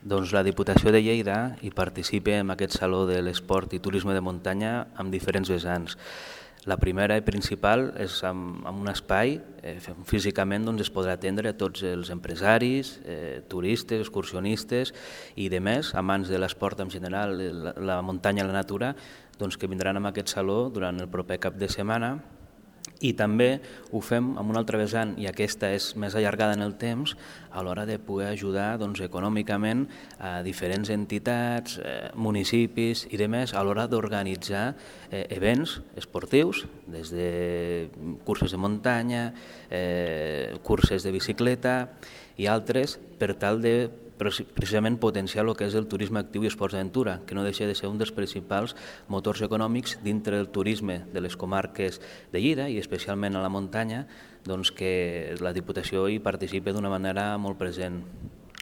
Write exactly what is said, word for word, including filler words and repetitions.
Doncs la Diputació de Lleida hi participa en aquest Saló de l'Esport i Turisme de Muntanya amb diferents vessants. La primera i principal és amb, amb un espai, eh, físicament doncs, es podrà atendre a tots els empresaris, eh, turistes, excursionistes i de més, amants de l'esport en general, la, la muntanya i la natura, doncs, que vindran a aquest saló durant el proper cap de setmana. I també ho fem amb una altra vessant, i aquesta és més allargada en el temps, a l'hora de poder ajudar doncs, econòmicament a diferents entitats, eh, municipis i demés a l'hora d'organitzar eh, events esportius, des de curses de muntanya, eh, curses de bicicleta i altres, per tal de precisament potenciar el que és el turisme actiu i esports d'aventura, que no deixa de ser un dels principals motors econòmics dintre del turisme de les comarques de Lleida i especialment a la muntanya, doncs que la Diputació hi participa d'una manera molt present.